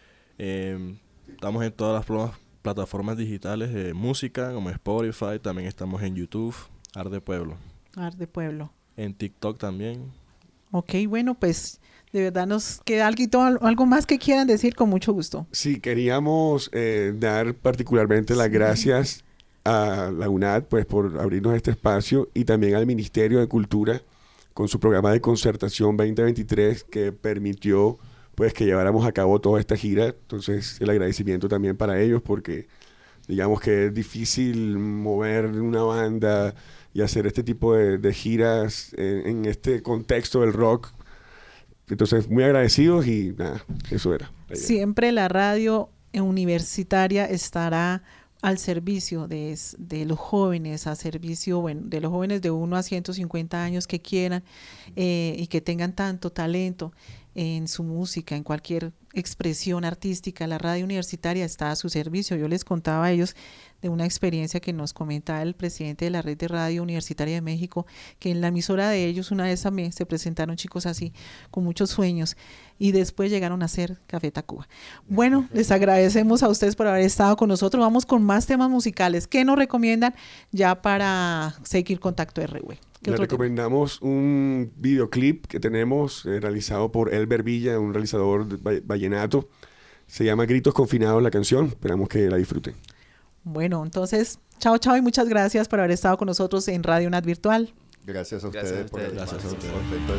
eh, estamos en todas las pl- plataformas digitales de música como Spotify, también estamos en YouTube, Art de Pueblo. Art de Pueblo. En TikTok también. Ok, bueno, pues de verdad nos queda algo, algo más que quieran decir con mucho gusto. Sí, queríamos eh, dar particularmente las sí. gracias a la UNAD pues por abrirnos este espacio y también al Ministerio de Cultura con su programa de concertación veinte veintitrés que permitió pues que lleváramos a cabo toda esta gira. Entonces el agradecimiento también para ellos porque digamos que es difícil mover una banda y hacer este tipo de, de giras en, en este contexto del rock. Entonces muy agradecidos y nada, eso era. Siempre la radio universitaria estará al servicio de, de los jóvenes, a servicio bueno, de los jóvenes de uno a ciento cincuenta años que quieran eh, y que tengan tanto talento en su música, en cualquier expresión artística. La radio universitaria está a su servicio. Yo les contaba a ellos de una experiencia que nos comentaba el presidente de la Red de Radio Universitaria de México, que en la emisora de ellos una vez también se presentaron chicos así, con muchos sueños, y después llegaron a hacer Café Tacuba. Bueno, les agradecemos a ustedes por haber estado con nosotros. Vamos con más temas musicales. ¿Qué nos recomiendan ya para seguir Contacto R W? Le recomendamos tema? un videoclip que tenemos eh, realizado por Elber Villa, un realizador de vallenato. Se llama Gritos Confinados la canción. Esperamos que la disfruten. Bueno, entonces, chao, chao y muchas gracias por haber estado con nosotros en Radio UNAD Virtual. Gracias a ustedes, gracias a ustedes por el gracias a ustedes.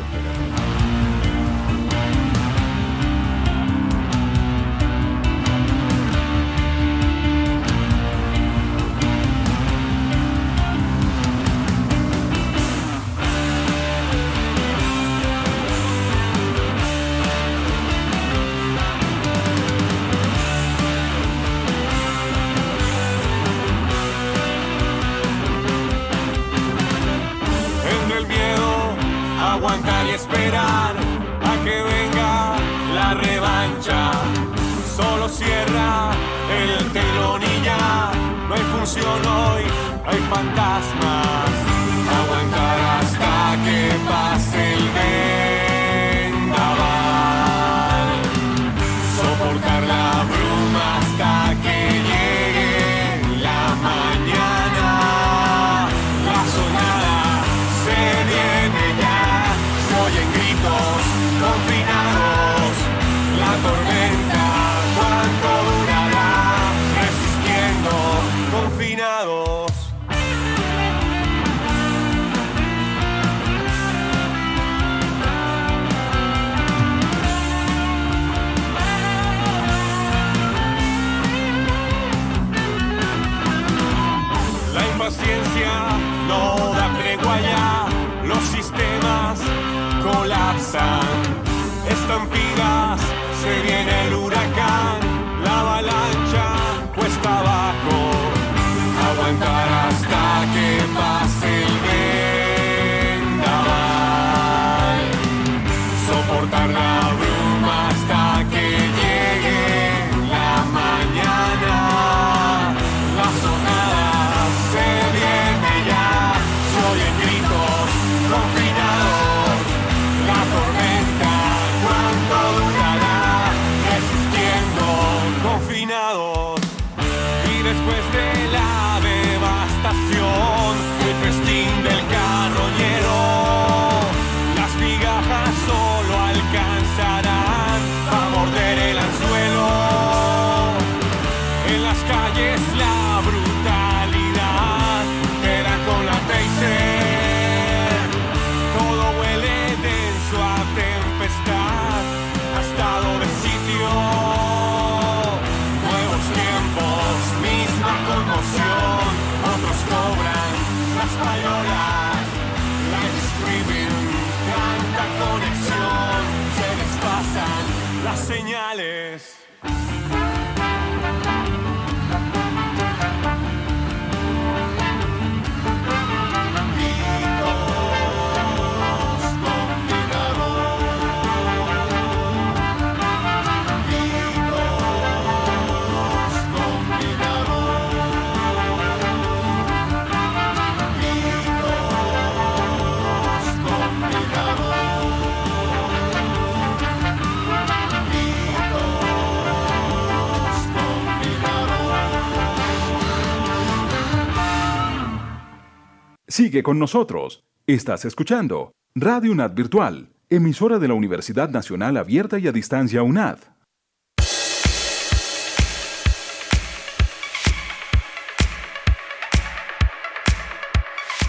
Aguantar y esperar a que venga la revancha. Solo cierra el telón y ya no hay función hoy, hay fantasmas. Aguantar hasta que pase el vendaval. Soportar la bruma hasta que llegue la mañana. La sonada se viene ya. Oyen gritos confinados, la tormenta, ¿cuánto durará? Resistiendo, confinados. La impaciencia no da tregua ya, los sistemas colapsan, estampidas, se viene el huracán, la avalancha cuesta abajo, aguantar hasta que pase el vendaval, soportar la bruma hasta que llegue la mañana, la sonada se viene ya, se oyen gritos confinados. La tormenta, ¿cuánto durará? Resistiendo, confinados. Y después de la devastación, el festín del carroñero, las migajas solo alcanzarán a morder el anzuelo. En las calles la brutalidad queda con la taser. Todo huele denso a tempestad, ha estado de sitio. Nuevos tiempos, misma conmoción, otros cobran las payolas. Live streaming, tanta conexión, se desfasan las señales. Sigue con nosotros. Estás escuchando Radio UNAD Virtual, emisora de la Universidad Nacional Abierta y a Distancia UNAD.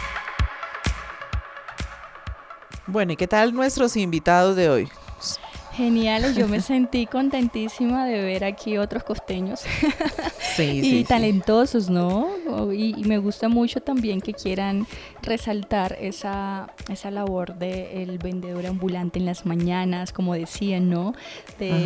Bueno, ¿y qué tal nuestros invitados de hoy? Geniales, yo me sentí contentísima de ver aquí otros costeños sí, y sí, talentosos, ¿no? Y, y me gusta mucho también que quieran resaltar esa, esa labor del vendedor ambulante en las mañanas, como decían, ¿no? De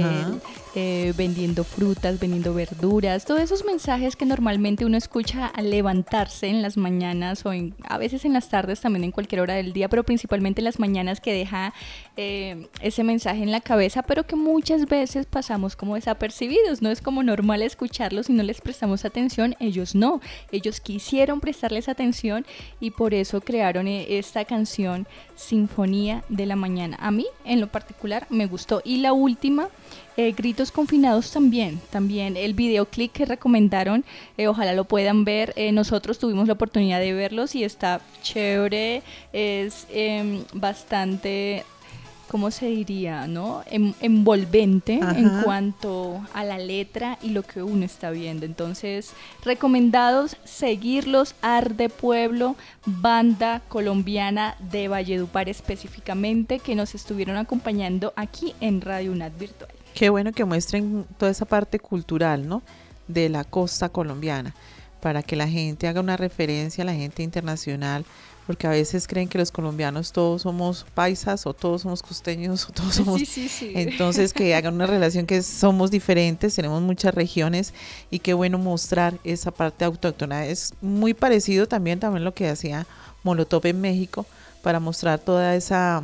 eh, vendiendo frutas, vendiendo verduras, todos esos mensajes que normalmente uno escucha al levantarse en las mañanas o en, a veces en las tardes, también en cualquier hora del día, pero principalmente en las mañanas, que deja eh, ese mensaje en la cabeza, pero que muchas veces pasamos como desapercibidos, no es como normal escucharlos y no les prestamos atención. Ellos no, ellos quisieron prestarles atención y por eso crearon esta canción Sinfonía de la Mañana. A mí en lo particular me gustó. Y la última, eh, Gritos Confinados, también también el videoclip que recomendaron, eh, ojalá lo puedan ver. Eh, nosotros tuvimos la oportunidad de verlos y está chévere, es eh, bastante, ¿cómo se diría, no? En, envolvente Ajá. en cuanto a la letra y lo que uno está viendo. Entonces, recomendados seguirlos. Arde Pueblo, banda colombiana de Valledupar específicamente, que nos estuvieron acompañando aquí en Radio UNAD Virtual. Qué bueno que muestren toda esa parte cultural, ¿no? De la costa colombiana, para que la gente haga una referencia a la gente internacional, porque a veces creen que los colombianos todos somos paisas o todos somos costeños o todos somos... Sí, sí, sí. Entonces que hagan una relación, que somos diferentes, tenemos muchas regiones y qué bueno mostrar esa parte autóctona. Es muy parecido también, también lo que hacía Molotov en México para mostrar toda esa...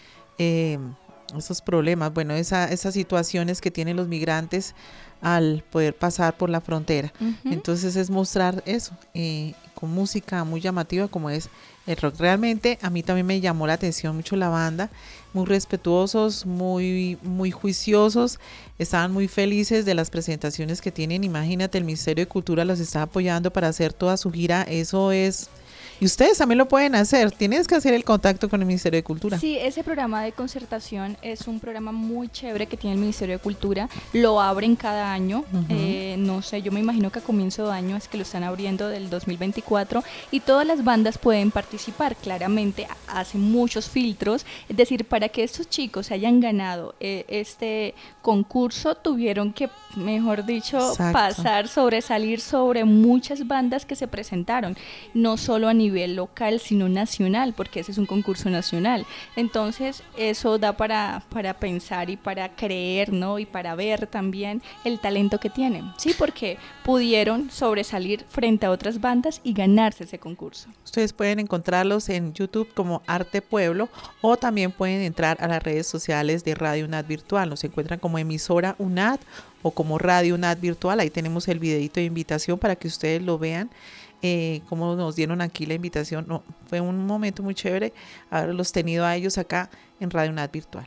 Eh, esos problemas, bueno, esa, esas situaciones que tienen los migrantes al poder pasar por la frontera. Uh-huh. Entonces es mostrar eso, eh, con música muy llamativa como es el rock. Realmente a mí también me llamó la atención mucho la banda, muy respetuosos, muy, muy juiciosos, estaban muy felices de las presentaciones que tienen. Imagínate, el Ministerio de Cultura los está apoyando para hacer toda su gira, eso es... Y ustedes también lo pueden hacer, tienes que hacer el contacto con el Ministerio de Cultura. Sí, ese programa de concertación es un programa muy chévere que tiene el Ministerio de Cultura, lo abren cada año, uh-huh. eh, no sé, yo me imagino que a comienzo de año es que lo están abriendo del dos mil veinticuatro y todas las bandas pueden participar, claramente hacen muchos filtros, es decir, para que estos chicos hayan ganado eh, este concurso tuvieron que, mejor dicho, Exacto. pasar, sobresalir sobre muchas bandas que se presentaron, no solo a nivel local sino nacional, porque ese es un concurso nacional. Entonces eso da para, para pensar y para creer, ¿no? Y para ver también el talento que tienen, sí, porque pudieron sobresalir frente a otras bandas y ganarse ese concurso. Ustedes pueden encontrarlos en YouTube como Arte Pueblo o también pueden entrar a las redes sociales de Radio UNAD Virtual, nos encuentran como emisora UNAD o como Radio UNAD Virtual, ahí tenemos el videito de invitación para que ustedes lo vean. Eh, como nos dieron aquí la invitación, no, fue un momento muy chévere haberlos tenido a ellos acá en Radio UNAD Virtual.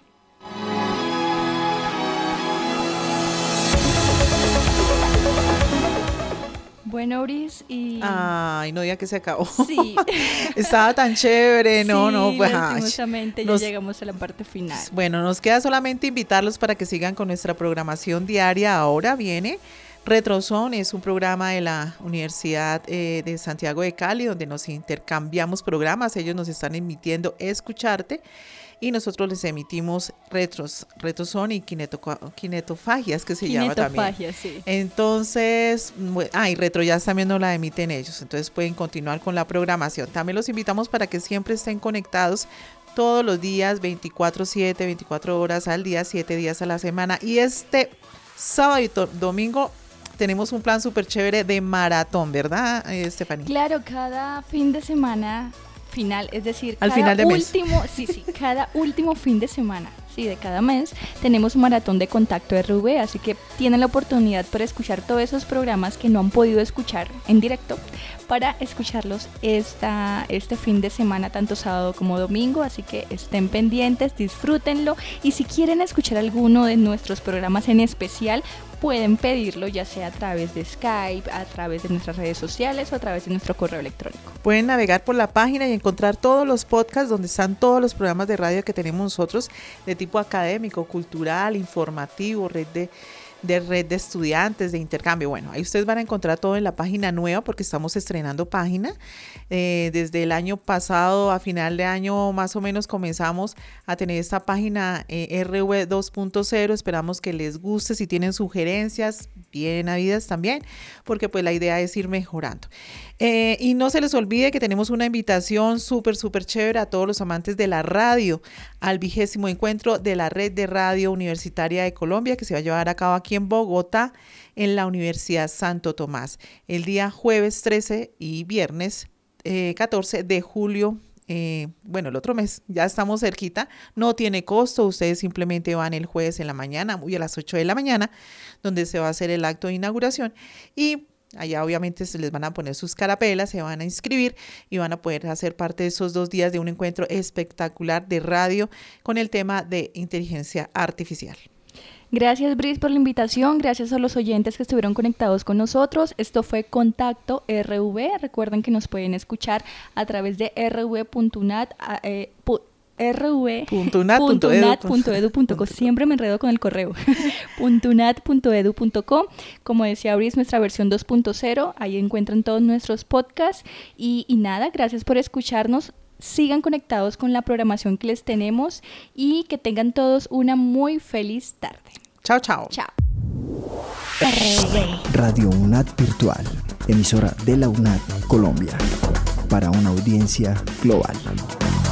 Bueno, Oris, y... Ay, no diga que se acabó. Sí. Estaba tan chévere, no, sí, no, pues... lastimosamente ya nos, llegamos a la parte final. Bueno, nos queda solamente invitarlos para que sigan con nuestra programación diaria. Ahora viene... Retrozone, es un programa de la Universidad eh, de Santiago de Cali, donde nos intercambiamos programas, ellos nos están emitiendo Escucharte y nosotros les emitimos retros, Retrozone y kineto, Kinetofagias, que se llama también. Sí. Entonces, ah, y Retrojazz también nos la emiten ellos, entonces pueden continuar con la programación. También los invitamos para que siempre estén conectados todos los días, veinticuatro siete, veinticuatro horas al día, siete días a la semana. Y este sábado y domingo tenemos un plan súper chévere de maratón, ¿verdad, Estefanía? Claro, cada fin de semana final, es decir, al cada final de último, mes. sí, sí, cada último fin de semana, sí, de cada mes, tenemos un maratón de Contacto R V, así que tienen la oportunidad para escuchar todos esos programas que no han podido escuchar en directo, para escucharlos esta, este fin de semana, tanto sábado como domingo, así que estén pendientes, disfrútenlo, y si quieren escuchar alguno de nuestros programas en especial, pueden pedirlo ya sea a través de Skype, a través de nuestras redes sociales o a través de nuestro correo electrónico. Pueden navegar por la página y encontrar todos los podcasts donde están todos los programas de radio que tenemos nosotros de tipo académico, cultural, informativo, red de de red de estudiantes, de intercambio. Bueno, ahí ustedes van a encontrar todo en la página nueva porque estamos estrenando página. Eh, desde el año pasado, a final de año más o menos, comenzamos a tener esta página eh, R V dos punto cero. Esperamos que les guste. Si tienen sugerencias, bien habidas también, porque pues la idea es ir mejorando. Eh, y no se les olvide que tenemos una invitación súper, súper chévere a todos los amantes de la radio al vigésimo encuentro de la Red de Radio Universitaria de Colombia, que se va a llevar a cabo aquí en Bogotá, en la Universidad Santo Tomás, el día jueves trece y viernes eh, catorce de julio. Eh, bueno, el otro mes, ya estamos cerquita, no tiene costo, ustedes simplemente van el jueves en la mañana, muy a las ocho de la mañana, donde se va a hacer el acto de inauguración y allá obviamente se les van a poner sus carapelas, se van a inscribir y van a poder hacer parte de esos dos días de un encuentro espectacular de radio con el tema de inteligencia artificial. Gracias, Bris, por la invitación. Gracias a los oyentes que estuvieron conectados con nosotros. Esto fue Contacto R V. Recuerden que nos pueden escuchar a través de r v punto nat. Eh, r v punto nat punto edu punto co. Siempre me enredo con el correo. .nat punto edu punto co. Como decía Bris, nuestra versión dos punto cero. Ahí encuentran todos nuestros podcasts. Y, y nada, gracias por escucharnos. Sigan conectados con la programación que les tenemos y que tengan todos una muy feliz tarde. Chao, chao. Chao. Radio UNAD Virtual, emisora de la UNAD Colombia, para una audiencia global.